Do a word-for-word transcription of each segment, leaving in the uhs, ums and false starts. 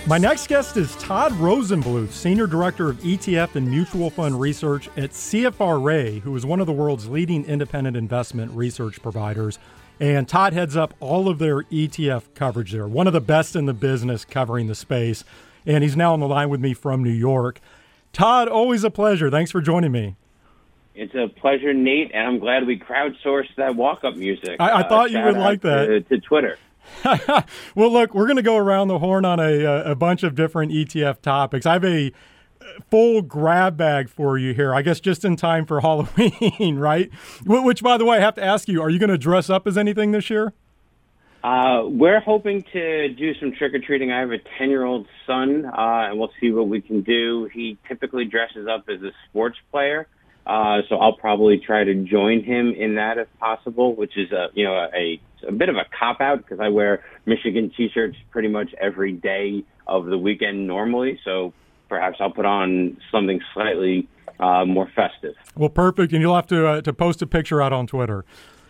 My next guest is Todd Rosenbluth, Senior Director of E T F and Mutual Fund Research at C F R A, who is one of the world's leading independent investment research providers. And Todd heads up all of their E T F coverage there, one of the best in the business covering the space. And he's now on the line with me from New York. Todd, always a pleasure. Thanks for joining me. It's a pleasure, Nate, and I'm glad we crowdsourced that walk-up music. I, I thought uh, you would like that. To, to Twitter. Well, look, we're going to go around the horn on a, a bunch of different E T F topics. I have a full grab bag for you here, I guess just in time for Halloween, right? Which, by the way, I have to ask you, are you going to dress up as anything this year? Uh, we're hoping to do some trick-or-treating. I have a ten-year-old son, uh, and we'll see what we can do. He typically dresses up as a sports player, uh, so I'll probably try to join him in that if possible, which is a, you know, a, a bit of a cop-out because I wear Michigan T-shirts pretty much every day of the weekend normally, so perhaps I'll put on something slightly uh, more festive. Well, perfect, and you'll have to uh, to post a picture out on Twitter.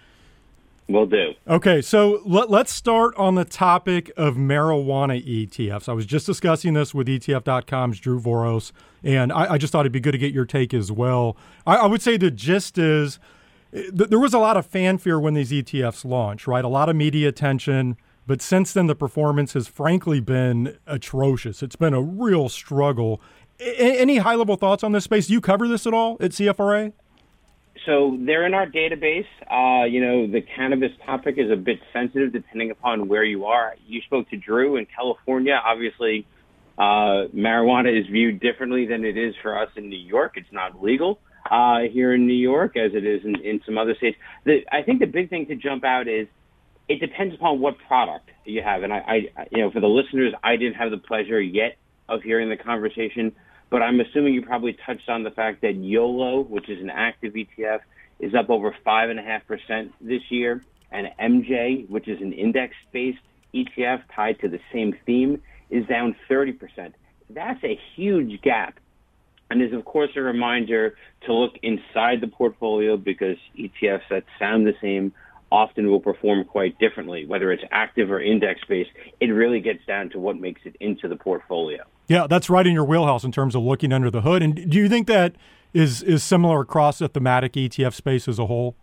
Will do. Okay, so let, let's start on the topic of marijuana E T Fs. I was just discussing this with E T F dot com's Drew Voros, and I, I just thought it'd be good to get your take as well. I, I would say the gist is th- there was a lot of fanfare when these E T Fs launched, right? A lot of media attention, but since then the performance has frankly been atrocious. It's been a real struggle. A- any high-level thoughts on this space? Do you cover this at all at C F R A? So they're in our database. Uh, you know, the cannabis topic is a bit sensitive depending upon where you are. You spoke to Drew in California. Obviously, uh, marijuana is viewed differently than it is for us in New York. It's not legal uh, here in New York as it is in, in some other states. The, I think the big thing to jump out is it depends upon what product you have. And I, I, you know, for the listeners, I didn't have the pleasure yet of hearing the conversation, but I'm assuming you probably touched on the fact that YOLO, which is an active E T F, is up over five point five percent this year, and M J, which is an index-based E T F tied to the same theme, is down thirty percent. That's a huge gap, and is, of course, a reminder to look inside the portfolio because E T Fs that sound the same often will perform quite differently. Whether it's active or index-based, it really gets down to what makes it into the portfolio. Yeah, that's right in your wheelhouse in terms of looking under the hood. And do you think that is is similar across the thematic E T F space as a whole?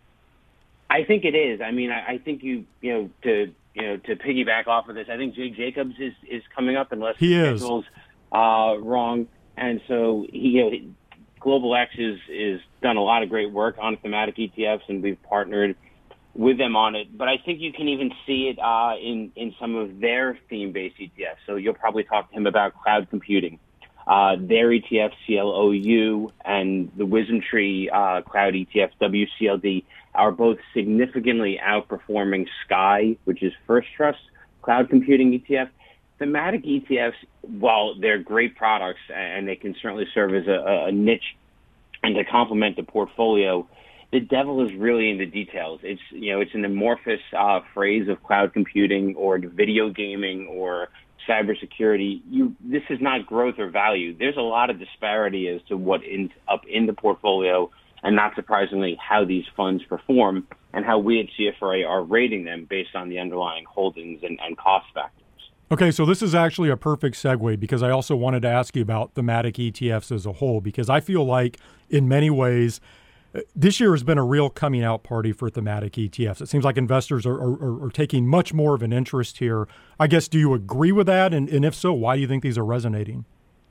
I think it is. I mean, I, I think you you know to you know to piggyback off of this, I think Jake Jacobs is, is coming up unless he the is schedule's uh, wrong, and so he you know, Global X is is done a lot of great work on thematic E T Fs, and we've partnered with them on it. But I think you can even see it uh, in, in some of their theme-based E T Fs. So you'll probably talk to him about cloud computing. Uh, their E T F, C L O U, and the WisdomTree uh, cloud E T F, W C L D, are both significantly outperforming Sky, which is First Trust cloud computing E T F. Thematic E T Fs, while they're great products and they can certainly serve as a, a niche and to complement the portfolio, the devil is really in the details. It's, you know, it's an amorphous uh, phrase of cloud computing or video gaming or cybersecurity. You, this is not growth or value. There's a lot of disparity as to what ends up in the portfolio, and not surprisingly, how these funds perform and how we at C F R A are rating them based on the underlying holdings and, and cost factors. Okay, so this is actually a perfect segue because I also wanted to ask you about thematic E T Fs as a whole, because I feel like in many ways this year has been a real coming out party for thematic E T Fs. It seems like investors are, are, are taking much more of an interest here. I guess, do you agree with that? And, and if so, why do you think these are resonating?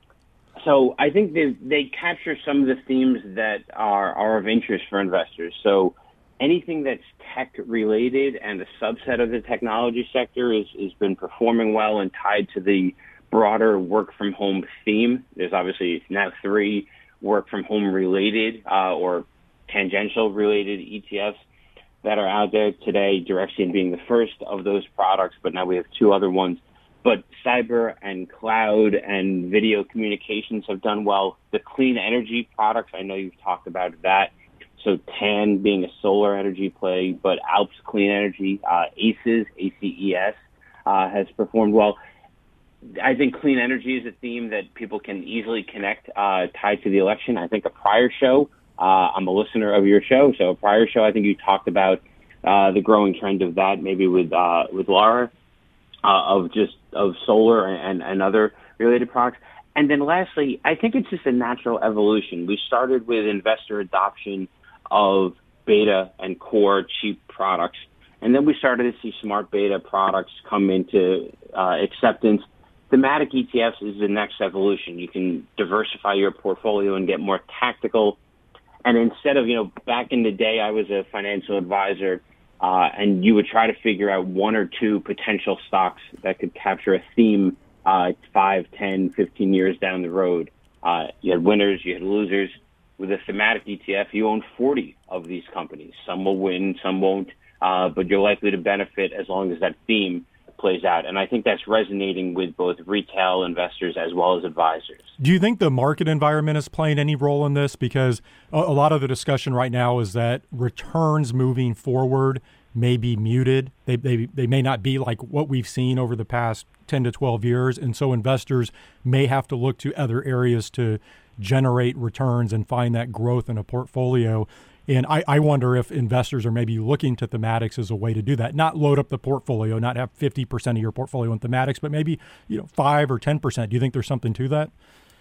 So I think they they capture some of the themes that are, are of interest for investors. So anything that's tech related and a subset of the technology sector is has been performing well and tied to the broader work from home theme. There's obviously now three work from home related uh, or tangential related E T Fs that are out there today, Direxion being the first of those products, but now we have two other ones. But cyber and cloud and video communications have done well. The clean energy products, I know you've talked about that. So T A N being a solar energy play, but Alps Clean Energy, uh, ACES, A C E S, uh, has performed well. I think clean energy is a theme that people can easily connect uh, tied to the election. I think a prior show, uh, I'm a listener of your show, so a prior show, I think you talked about uh, the growing trend of that, maybe with uh, with Laura, uh, of just of solar and, and other related products. And then lastly, I think it's just a natural evolution. We started with investor adoption of beta and core cheap products. And then we started to see smart beta products come into uh, acceptance. Thematic E T Fs is the next evolution. You can diversify your portfolio and get more tactical. And instead of, you know, back in the day, I was a financial advisor, uh, and you would try to figure out one or two potential stocks that could capture a theme uh, five, ten, fifteen years down the road. Uh, you had winners, you had losers. With a thematic E T F, you own forty of these companies. Some will win, some won't, uh, but you're likely to benefit as long as that theme plays out. And I think that's resonating with both retail investors as well as advisors. Do you think the market environment is playing any role in this? Because a, a lot of the discussion right now is that returns moving forward may be muted. They, they, they may not be like what we've seen over the past ten to twelve years. And so investors may have to look to other areas to generate returns and find that growth in a portfolio. And I, I wonder if investors are maybe looking to thematics as a way to do that, not load up the portfolio, not have fifty percent of your portfolio in thematics, but maybe, you know, five or ten percent. Do you think there's something to that?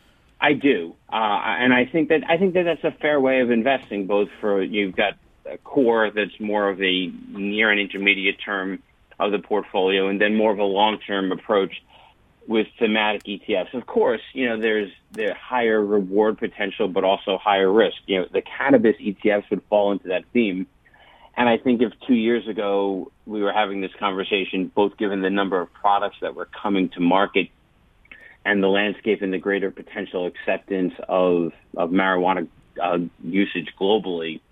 I do. Uh, and I think that I think that that's a fair way of investing, both for you've got a core that's more of a near and intermediate term of the portfolio, and then more of a long-term approach with thematic E T Fs. Of course, you know, there's the higher reward potential, but also higher risk. You know, the cannabis E T Fs would fall into that theme. And I think if two years ago we were having this conversation, both given the number of products that were coming to market and the landscape and the greater potential acceptance of, of marijuana uh, usage globally,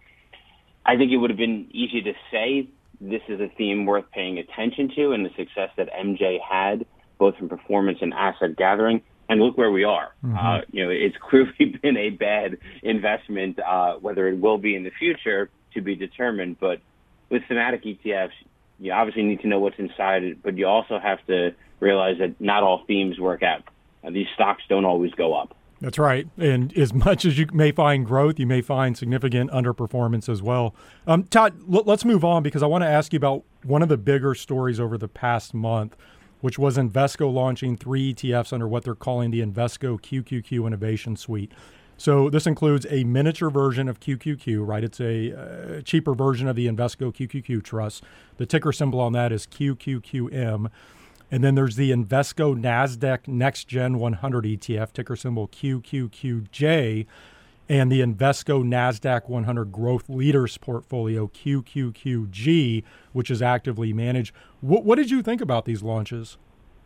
I think it would have been easy to say this is a theme worth paying attention to, and the success that M J had, both in performance and asset gathering. And look where we are. Mm-hmm. Uh, you know, it's clearly been a bad investment, uh, whether it will be in the future to be determined. But with thematic E T Fs, you obviously need to know what's inside it, but you also have to realize that not all themes work out. Uh, these stocks don't always go up. That's right. And as much as you may find growth, you may find significant underperformance as well. Um, Todd, l- let's move on, because I want to ask you about one of the bigger stories over the past month, which was Invesco launching three E T Fs under what they're calling the Invesco Q Q Q Innovation Suite. So this includes a miniature version of Q Q Q, right? It's a uh, cheaper version of the Invesco Q Q Q Trust. The ticker symbol on that is Q Q Q M. And then there's the Invesco NASDAQ Next Gen one hundred E T F, ticker symbol Q Q Q J, and the Invesco NASDAQ one hundred Growth Leaders Portfolio, Q Q Q G, which is actively managed. What, what did you think about these launches?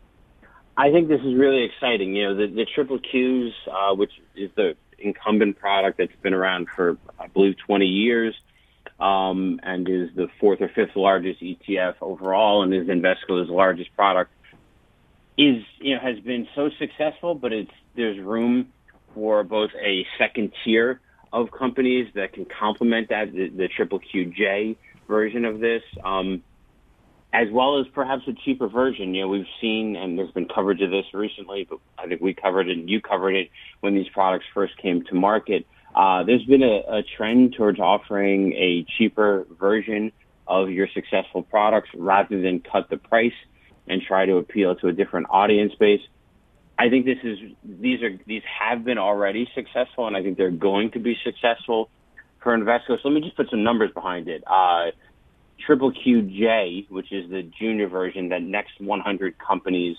I think this is really exciting. You know, the, the Triple Qs, uh, which is the incumbent product that's been around for, I believe, twenty years, um, and is the fourth or fifth largest E T F overall, and is Invesco's largest product, is, you know, has been so successful, but it's there's room for both a second tier of companies that can complement that, the, the Triple Q J version of this, um, as well as perhaps a cheaper version. You know, we've seen, and there's been coverage of this recently, but I think we covered it and you covered it when these products first came to market. Uh, there's been a, a trend towards offering a cheaper version of your successful products rather than cut the price and try to appeal to a different audience base. I think this is these are these have been already successful, and I think they're going to be successful for Invesco. So let me just put some numbers behind it. Uh, Triple Q J, which is the junior version, that next one hundred companies,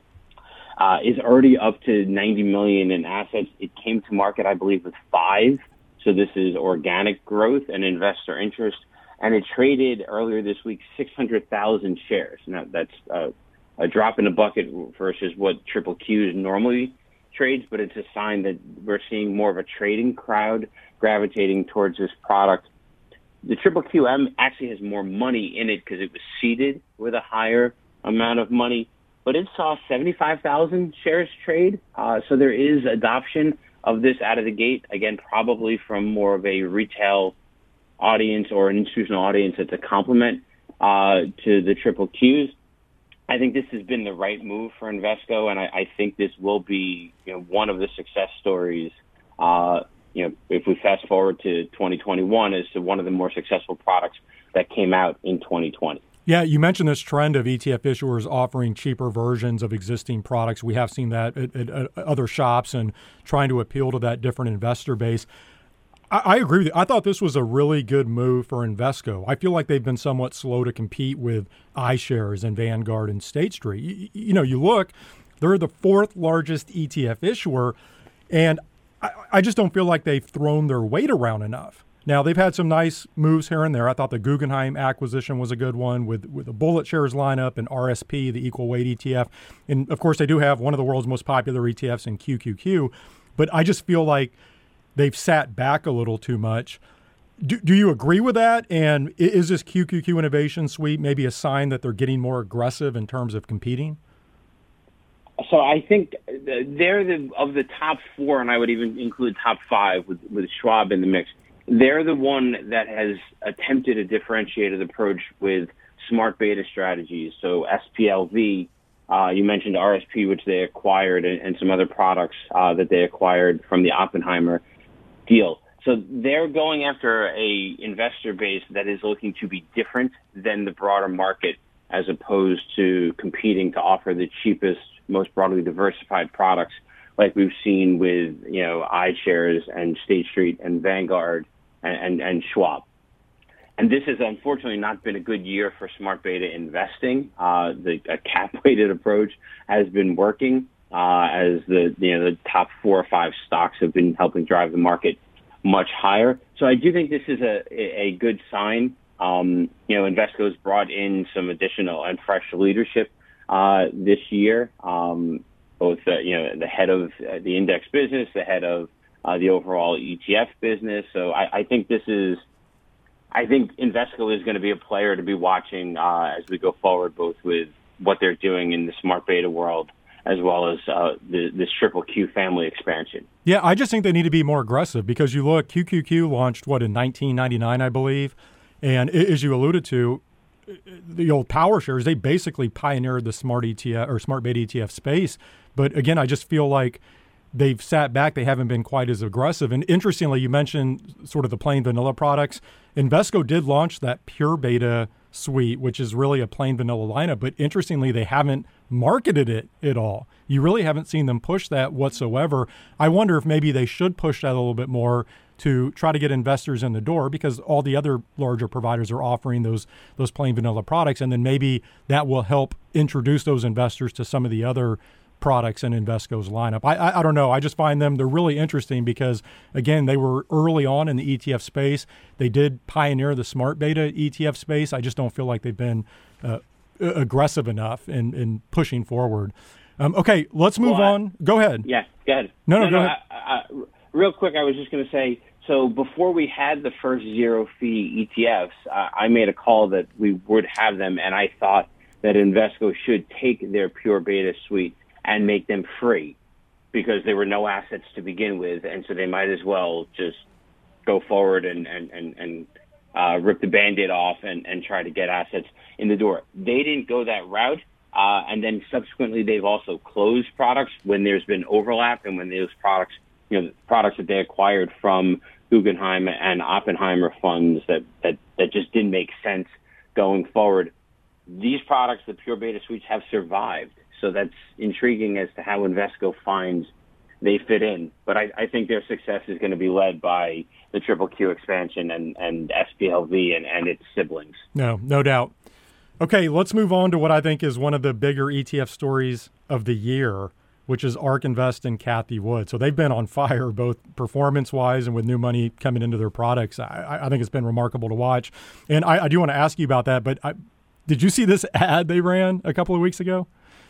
uh, is already up to ninety million in assets. It came to market, I believe, with five. So this is organic growth and investor interest. And it traded earlier this week six hundred thousand shares. Now, that's uh, a drop in the bucket versus what Triple Q normally trades, but it's a sign that we're seeing more of a trading crowd gravitating towards this product. The Triple Q M actually has more money in it because it was seeded with a higher amount of money, but it saw seventy-five thousand shares trade. Uh, so there is adoption of this out of the gate, again, probably from more of a retail audience or an institutional audience that's a complement uh, to the Triple Qs. I think this has been the right move for Invesco, and I, I think this will be, you know, one of the success stories uh, you know, if we fast forward to twenty twenty-one, as to one of the more successful products that came out in twenty twenty. Yeah, you mentioned this trend of E T F issuers offering cheaper versions of existing products. We have seen that at, at, at other shops and trying to appeal to that different investor base. I, I agree with you. I thought this was a really good move for Invesco. I feel like they've been somewhat slow to compete with iShares and Vanguard and State Street. You, you know, you look, they're the fourth largest E T F issuer, and I, I just don't feel like they've thrown their weight around enough. Now, they've had some nice moves here and there. I thought the Guggenheim acquisition was a good one with, with the Bullet Shares lineup and R S P, the equal weight E T F. And, of course, they do have one of the world's most popular E T Fs in Q Q Q. But I just feel like they've sat back a little too much. Do, do you agree with that? And is this Q Q Q Innovation Suite maybe a sign that they're getting more aggressive in terms of competing? So I think they're the of the top four, and I would even include top five with, with Schwab in the mix. They're the one that has attempted a differentiated approach with smart beta strategies. So S P L V, uh, you mentioned R S P, which they acquired, and, and some other products uh, that they acquired from the Oppenheimer deal. So they're going after a investor base that is looking to be different than the broader market, as opposed to competing to offer the cheapest, most broadly diversified products like we've seen with, you know, iShares and State Street and Vanguard and, and, and Schwab. And this has unfortunately not been a good year for smart beta investing. Uh, the a cap-weighted approach has been working uh, as the, you know, the top four or five stocks have been helping drive the market much higher. So I do think this is a, a good sign. Um, you know, Invesco's brought in some additional and fresh leadership uh, this year. Um, both, uh, you know, the head of uh, the index business, the head of uh, the overall E T F business. So I, I think this is, I think Invesco is going to be a player to be watching uh, as we go forward, both with what they're doing in the smart beta world as well as uh, the, this triple Q family expansion. Yeah, I just think they need to be more aggressive because you look, Q Q Q launched, what, in nineteen ninety-nine, I believe. And as you alluded to, the old Power Shares, they basically pioneered the smart E T F or smart beta E T F space. But again, I just feel like they've sat back. They haven't been quite as aggressive. And interestingly, you mentioned sort of the plain vanilla products. Invesco did launch that pure beta suite, which is really a plain vanilla lineup. But interestingly, they haven't marketed it at all. You really haven't seen them push that whatsoever. I wonder if maybe they should push that a little bit more to try to get investors in the door, because all the other larger providers are offering those those plain vanilla products. And then maybe that will help introduce those investors to some of the other products in Invesco's lineup. I, I I don't know. I just find them, they're really interesting because, again, they were early on in the E T F space. They did pioneer the smart beta E T F space. I just don't feel like they've been uh, aggressive enough in, in pushing forward. Um, okay, let's move well, I, on. Go ahead. Yeah, go ahead. No, no, no go no, ahead. I, I, real quick, I was just going to say, so before we had the first zero-fee E T Fs, uh, I made a call that we would have them, and I thought that Invesco should take their pure beta suite and make them free because there were no assets to begin with, and so they might as well just go forward and, and, and, and uh, rip the Band-Aid off and, and try to get assets in the door. They didn't go that route, uh, and then subsequently they've also closed products when there's been overlap and when those products, you know, products that they acquired from Guggenheim and Oppenheimer funds that, that, that just didn't make sense going forward. These products, the pure beta suites, have survived. So that's intriguing as to how Invesco finds they fit in. But I, I think their success is going to be led by the Triple Q expansion and, and S P L V and, and its siblings. No, no doubt. Okay, let's move on to what I think is one of the bigger E T F stories of the year, which is ARK Invest and Cathie Wood. So they've been on fire, both performance-wise and with new money coming into their products. I, I think it's been remarkable to watch. And I, I do want to ask you about that, but I, did you see this ad they ran a couple of weeks ago?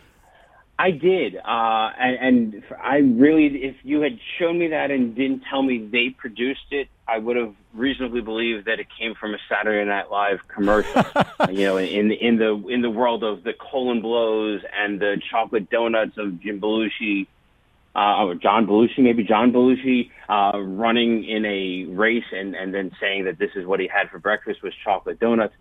I did, uh, and, and I really, if you had shown me that and didn't tell me they produced it, I would have reasonably believed that it came from a Saturday Night Live commercial. You know, in in the in the world of the colon blows and the chocolate donuts of Jim Belushi, uh, or John Belushi, maybe John Belushi, uh, running in a race and and then saying that this is what he had for breakfast was chocolate donuts.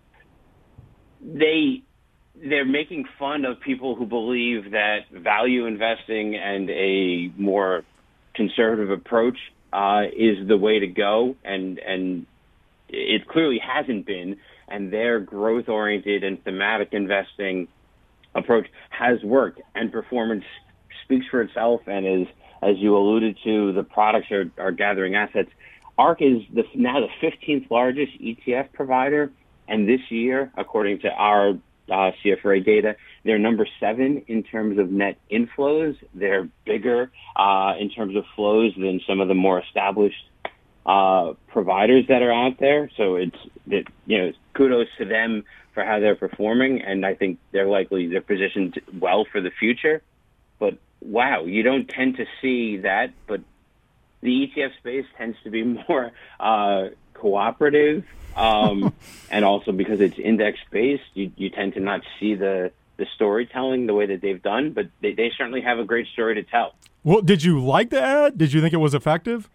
They. They're making fun of people who believe that value investing and a more conservative approach uh, is the way to go, and and it clearly hasn't been. and their growth-oriented and thematic investing approach has worked, and performance speaks for itself. And as as you alluded to, the products are, are gathering assets. ARK is the, now the fifteenth largest E T F provider, and this year, according to our uh, C F R A data, they're number seven in terms of net inflows. They're bigger uh, in terms of flows than some of the more established uh, providers that are out there. So it's, it, you know, kudos to them for how they're performing, and I think they're likely, they're positioned well for the future. But wow, you don't tend to see that, but the E T F space tends to be more uh, cooperative, um, and also because it's index-based, you, you tend to not see the, the storytelling the way that they've done, but they, they certainly have a great story to tell. Well, did you like the ad? Did you think it was effective?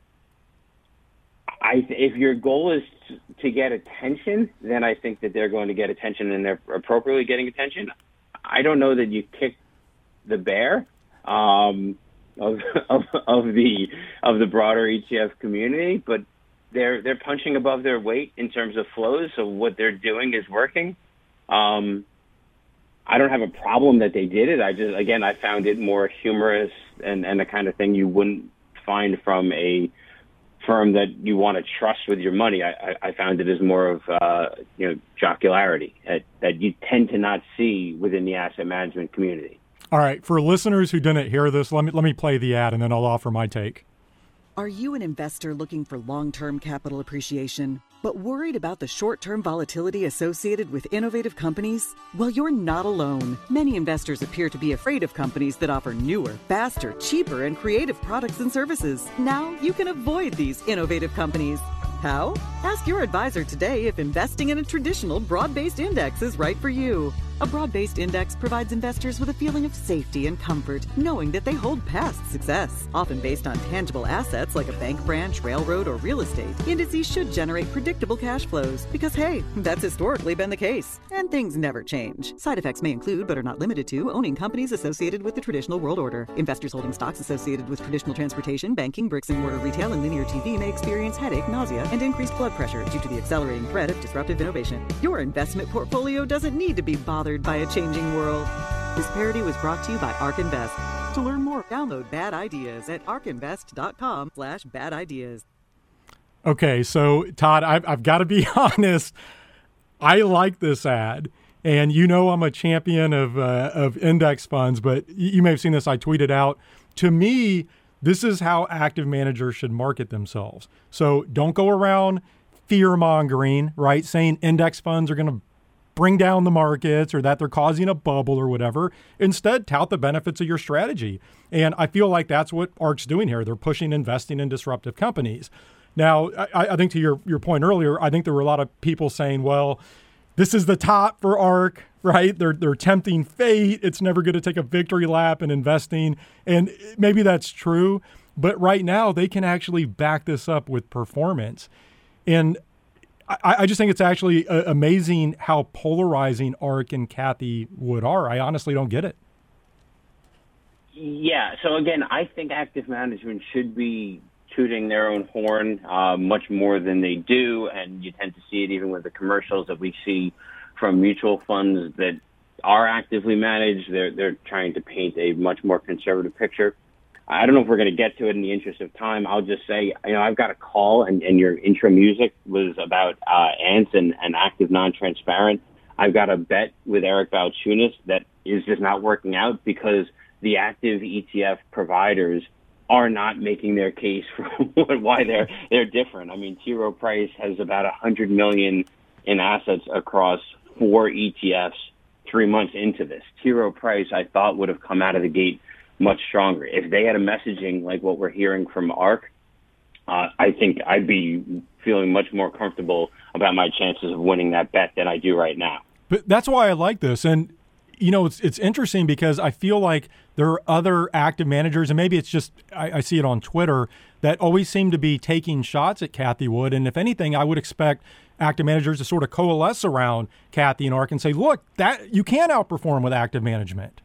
I, if your goal is to, to get attention, then I think that they're going to get attention, and they're appropriately getting attention. I don't know that you kick the bear um, of, of of the of the broader E T F community, but they're they're punching above their weight in terms of flows. So what they're doing is working. Um, I don't have a problem that they did it. I just again I found it more humorous and, and the kind of thing you wouldn't find from a firm that you want to trust with your money. I, I found it as more of uh, you know jocularity that, that you tend to not see within the asset management community. All right, for listeners who didn't hear this, let me let me play the ad and then I'll offer my take. Are you an investor looking for long-term capital appreciation, but worried about the short-term volatility associated with innovative companies? Well, you're not alone. Many investors appear to be afraid of companies that offer newer, faster, cheaper, and creative products and services. Now you can avoid these innovative companies. How? Ask your advisor today if investing in a traditional broad-based index is right for you. A broad-based index provides investors with a feeling of safety and comfort, knowing that they hold past success. Often based on tangible assets like a bank branch, railroad, or real estate, indices should generate predictable cash flows because, hey, that's historically been the case. And things never change. Side effects may include, but are not limited to, owning companies associated with the traditional world order. Investors holding stocks associated with traditional transportation, banking, bricks and mortar retail, and linear T V may experience headache, nausea, and increased blood pressure due to the accelerating threat of disruptive innovation. Your investment portfolio doesn't need to be bothered by a changing world. This parody was brought to you by ARK Invest. To learn more, download Bad Ideas at arkinvest.com slash bad ideas. Okay, so Todd, I've, I've got to be honest. I like this ad, and you know I'm a champion of uh, of index funds, but you may have seen this. I tweeted out, to me, this is how active managers should market themselves. So don't go around fear-mongering, right, saying index funds are going to bring down the markets or that they're causing a bubble or whatever. Instead, tout the benefits of your strategy. And I feel like that's what ARK's doing here. They're pushing investing in disruptive companies. Now, I, I think to your, your point earlier, I think there were a lot of people saying, well, this is the top for ARK, right? They're, they're tempting fate. It's never going to take a victory lap in investing. And maybe that's true. But right now, they can actually back this up with performance. And I, I just think it's actually uh, amazing how polarizing ARK and Cathie Wood are. I honestly don't get it. Yeah. So again, I think active management should be tooting their own horn uh, much more than they do, and you tend to see it even with the commercials that we see from mutual funds that are actively managed. They're they're trying to paint a much more conservative picture. I don't know if we're going to get to it in the interest of time. I'll just say, you know, I've got a call, and, and your intro music was about uh, ants and, and active non-transparent. I've got a bet with Eric Balchunas that is just not working out because the active E T F providers are not making their case for why they're they're different. I mean, T. Rowe Price has about one hundred million dollars in assets across four E T Fs three months into this. T. Rowe Price, I thought, would have come out of the gate much stronger. If they had a messaging like what we're hearing from ARK, uh, I think I'd be feeling much more comfortable about my chances of winning that bet than I do right now. But that's why I like this. And, you know, it's it's interesting because I feel like there are other active managers, and maybe it's just, I, I see it on Twitter, that always seem to be taking shots at Cathie Wood. And if anything, I would expect active managers to sort of coalesce around Cathie and ARK and say, look, that you can outperform with active management.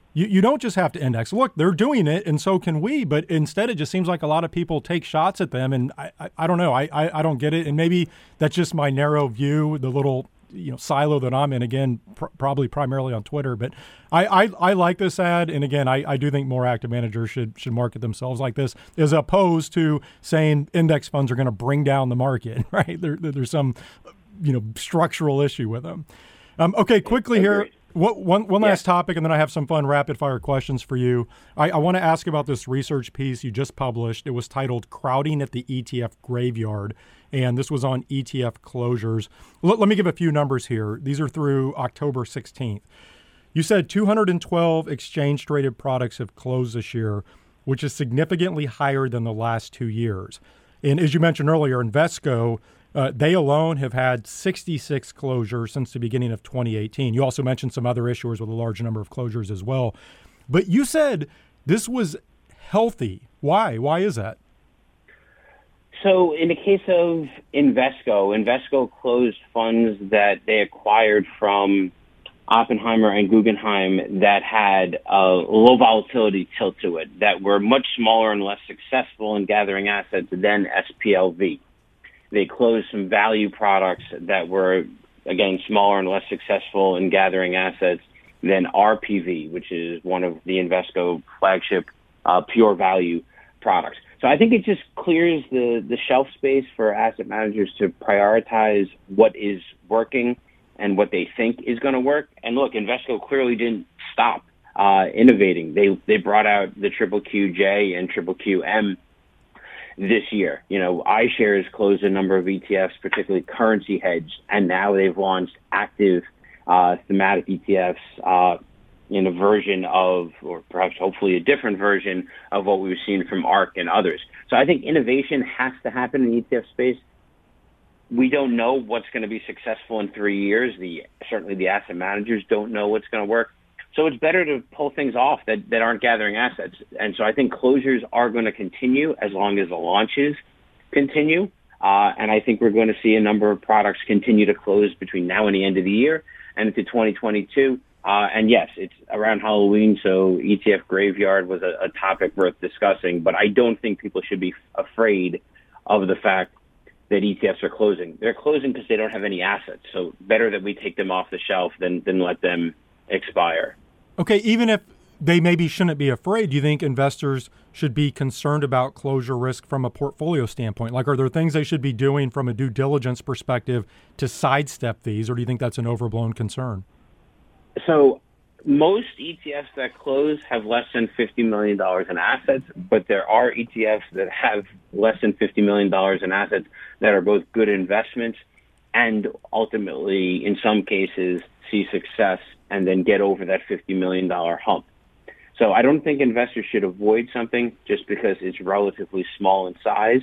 You, you don't just have to index. Look, they're doing it, and so can we. But instead, it just seems like a lot of people take shots at them, and I, I, I don't know. I, I, I don't get it, and maybe that's just my narrow view, the little you know silo that I'm in. Again, pr- probably primarily on Twitter. But I, I, I like this ad, and again, I, I do think more active managers should should market themselves like this, as opposed to saying index funds are going to bring down the market. Right? There, there's some you know structural issue with them. Um, okay, quickly here. What, one one last yeah. topic, and then I have some fun rapid-fire questions for you. I, I want to ask about this research piece you just published. It was titled Crowding at the E T F Graveyard, and this was on E T F closures. Let, let me give a few numbers here. These are through October sixteenth. You said two hundred twelve exchange-traded products have closed this year, which is significantly higher than the last two years. And as you mentioned earlier, Invesco, Uh, they alone have had sixty-six closures since the beginning of twenty eighteen. You also mentioned some other issuers with a large number of closures as well. But you said this was healthy. Why? Why is that? So in the case of Invesco, Invesco closed funds that they acquired from Oppenheimer and Guggenheim that had a low volatility tilt to it, that were much smaller and less successful in gathering assets than S P L V. They closed some value products that were, again, smaller and less successful in gathering assets than R P V, which is one of the Invesco flagship uh, pure value products. So I think it just clears the, the shelf space for asset managers to prioritize what is working and what they think is going to work. And look, Invesco clearly didn't stop uh, innovating. They they brought out the Triple Q J and Triple Q M this year. You know, iShares closed a number of E T Fs, particularly currency hedged, and now they've launched active uh, thematic E T Fs uh, in a version of, or perhaps hopefully a different version of what we've seen from ARK and others. So I think innovation has to happen in the E T F space. We don't know what's going to be successful in three years. The certainly the asset managers don't know what's going to work. So it's better to pull things off that, that aren't gathering assets. And so I think closures are going to continue as long as the launches continue. Uh, and I think we're going to see a number of products continue to close between now and the end of the year and into twenty twenty-two. Uh, and yes, it's around Halloween, so E T F Graveyard was a, a topic worth discussing. But I don't think people should be afraid of the fact that E T Fs are closing. They're closing because they don't have any assets. So better that we take them off the shelf than, than let them expire. Okay, even if they maybe shouldn't be afraid, do you think investors should be concerned about closure risk from a portfolio standpoint? Like, are there things they should be doing from a due diligence perspective to sidestep these, or do you think that's an overblown concern? So most E T Fs that close have less than fifty million dollars in assets, but there are E T Fs that have less than fifty million dollars in assets that are both good investments and ultimately, in some cases, see success and then get over that fifty million dollars hump. So I don't think investors should avoid something just because it's relatively small in size,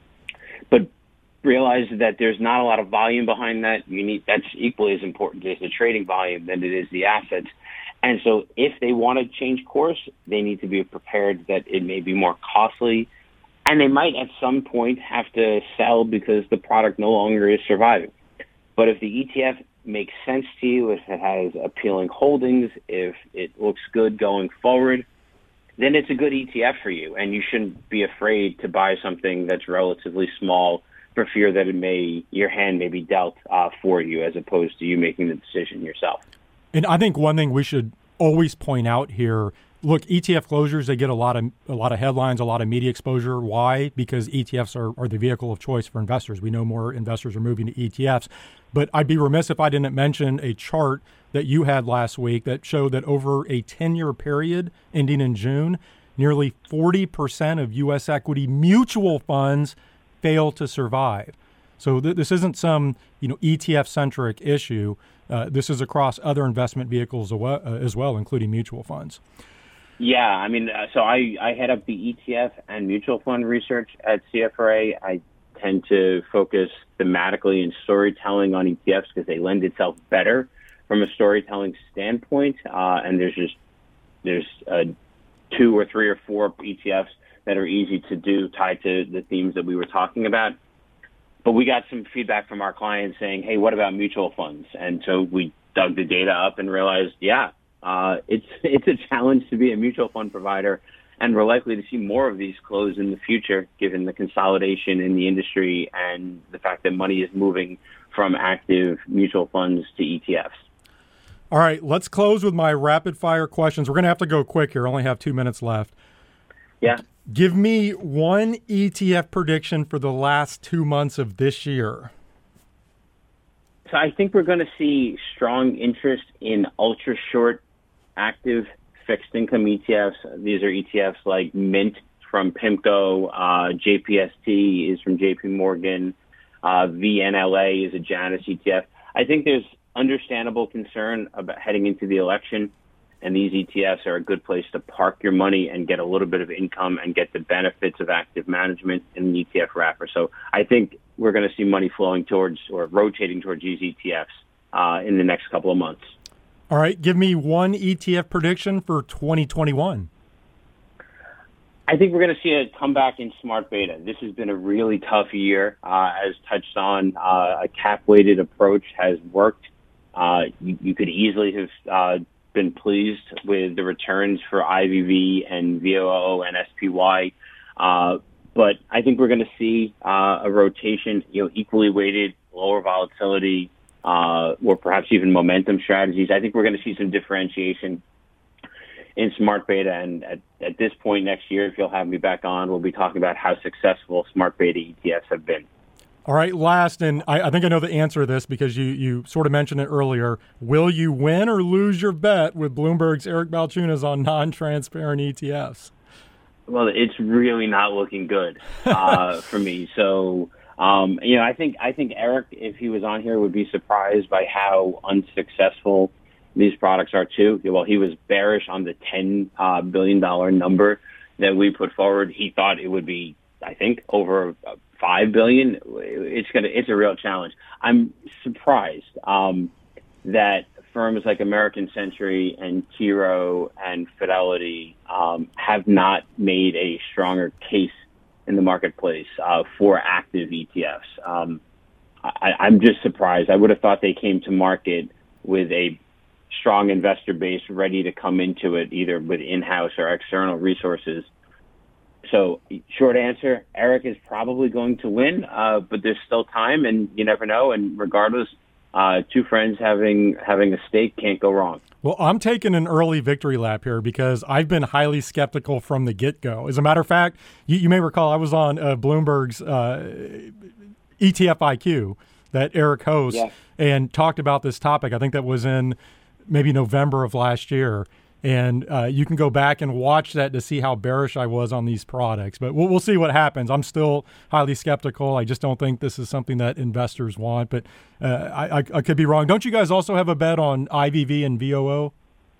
but realize that there's not a lot of volume behind that. You need, that's equally as important as the trading volume than it is the assets. And so if they want to change course, they need to be prepared that it may be more costly, and they might at some point have to sell because the product no longer is surviving. But if the E T F makes sense to you, if it has appealing holdings, if it looks good going forward, then it's a good E T F for you. And you shouldn't be afraid to buy something that's relatively small for fear that it may, your hand may be dealt uh, for you as opposed to you making the decision yourself. And I think one thing we should always point out here, look, E T F closures, they get a lot of a lot of headlines, a lot of media exposure. Why? Because E T Fs are, are the vehicle of choice for investors. We know more investors are moving to E T Fs. But I'd be remiss if I didn't mention a chart that you had last week that showed that over a ten-year period ending in June, nearly forty percent of U S equity mutual funds fail to survive. So th- this isn't some you know E T F-centric issue. Uh, this is across other investment vehicles as well, including mutual funds. Yeah, I mean, uh, so I, I head up the E T F and mutual fund research at C F R A. I tend to focus thematically in storytelling on E T Fs because they lend itself better from a storytelling standpoint. Uh, and there's just there's uh, two or three or four E T Fs that are easy to do tied to the themes that we were talking about. But we got some feedback from our clients saying, hey, what about mutual funds? And so we dug the data up and realized, yeah, Uh, it's it's a challenge to be a mutual fund provider, and we're likely to see more of these close in the future, given the consolidation in the industry and the fact that money is moving from active mutual funds to E T Fs. All right, let's close with my rapid fire questions. We're going to have to go quick here. I only have two minutes left. Yeah. Give me one E T F prediction for the last two months of this year. So I think we're going to see strong interest in ultra short active fixed income E T Fs. These are E T Fs like Mint from PIMCO, uh, J P S T is from J P Morgan, uh, V N L A is a Janus E T F. I think there's understandable concern about heading into the election, and these E T Fs are a good place to park your money and get a little bit of income and get the benefits of active management in an E T F wrapper. So I think we're going to see money flowing towards or rotating towards these E T Fs uh, in the next couple of months. All right, give me one E T F prediction for twenty twenty-one. I think we're going to see a comeback in smart beta. This has been a really tough year. Uh, as touched on, uh, a cap-weighted approach has worked. Uh, you, you could easily have uh, been pleased with the returns for I V V and V O O and S P Y. Uh, but I think we're going to see uh, a rotation, you know, equally weighted, lower volatility, uh, or perhaps even momentum strategies. I think we're going to see some differentiation in smart beta. And at, at this point next year, if you'll have me back on, we'll be talking about how successful smart beta E T Fs have been. All right, last, and I, I think I know the answer to this because you, you sort of mentioned it earlier. Will you win or lose your bet with Bloomberg's Eric Balchunas on non-transparent E T Fs? Well, it's really not looking good uh, for me. So, um, you know, I think I think Eric, if he was on here, would be surprised by how unsuccessful these products are too. Well, he was bearish on the ten uh, billion dollars number that we put forward. He thought it would be, I think, over five billion dollars. It's gonna, it's a real challenge. I'm surprised um, that firms like American Century and T. Rowe and Fidelity um, have not made a stronger case in the marketplace uh, for active E T Fs. Um, I, I'm just surprised. I would have thought they came to market with a strong investor base ready to come into it, either with in-house or external resources. So, short answer, Eric is probably going to win, uh, but there's still time, and you never know. And regardless, uh, two friends having having a stake can't go wrong. Well, I'm taking an early victory lap here because I've been highly skeptical from the get-go. As a matter of fact, you, you may recall I was on uh, Bloomberg's uh, E T F I Q that Eric hosts yeah. and talked about this topic. I think that was in maybe November of last year. And uh, you can go back and watch that to see how bearish I was on these products. But we'll, we'll see what happens. I'm still highly skeptical. I just don't think this is something that investors want. But uh, I, I, I could be wrong. Don't you guys also have a bet on I V V and V O O?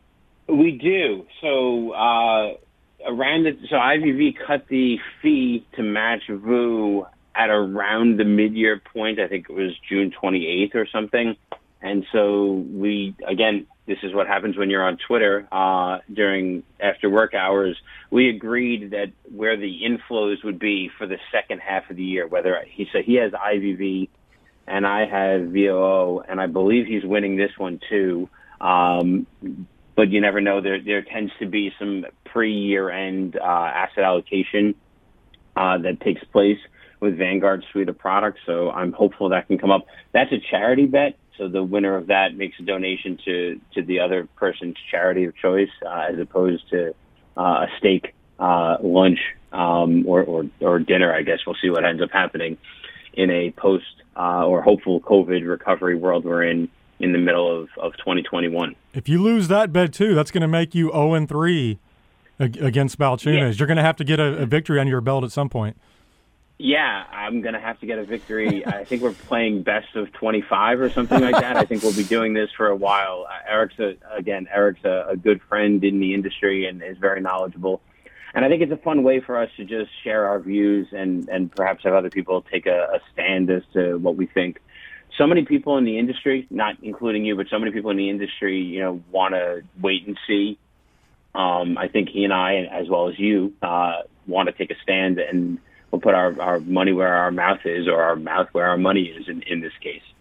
We do. So uh, around the, so I V V cut the fee to match V O O at around the mid-year point. I think it was June twenty-eighth or something. And so we, again, this is what happens when you're on Twitter uh, during after work hours. We agreed that where the inflows would be for the second half of the year, whether he said he has I V V and I have V O O, and I believe he's winning this one too. Um, but you never know. There there tends to be some pre-year end uh, asset allocation uh, that takes place with Vanguard's suite of products. So I'm hopeful that can come up. That's a charity bet. So the winner of that makes a donation to, to the other person's charity of choice, uh, as opposed to uh, a steak, uh, lunch, um, or, or, or dinner. I guess we'll see what ends up happening in a post uh, or hopeful COVID recovery world we're in in the middle of, of twenty twenty-one. If you lose that bet too, that's going to make you oh and three against Balchunas. Yeah. You're going to have to get a, a victory under your belt at some point. Yeah, I'm going to have to get a victory. I think we're playing best of twenty-five or something like that. I think we'll be doing this for a while. Uh, Eric's, a, again, Eric's a, a good friend in the industry and is very knowledgeable. And I think it's a fun way for us to just share our views and, and perhaps have other people take a, a stand as to what we think. So many people in the industry, not including you, but so many people in the industry, you know, want to wait and see. Um, I think he and I, as well as you, uh, want to take a stand, and we'll put our, our money where our mouth is, or our mouth where our money is in, in this case.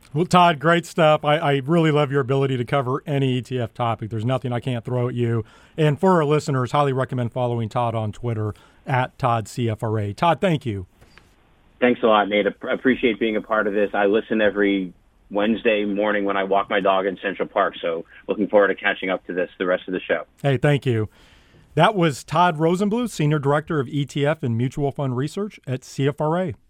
Well, Todd, great stuff. I, I really love your ability to cover any E T F topic. There's nothing I can't throw at you. And for our listeners, highly recommend following Todd on Twitter at Todd C F R A. Todd, thank you. Thanks a lot, Nate. I appreciate being a part of this. I listen every Wednesday morning when I walk my dog in Central Park, so looking forward to catching up to this the rest of the show. Hey, thank you. That was Todd Rosenbluth, Senior Director of E T F and Mutual Fund Research at C F R A.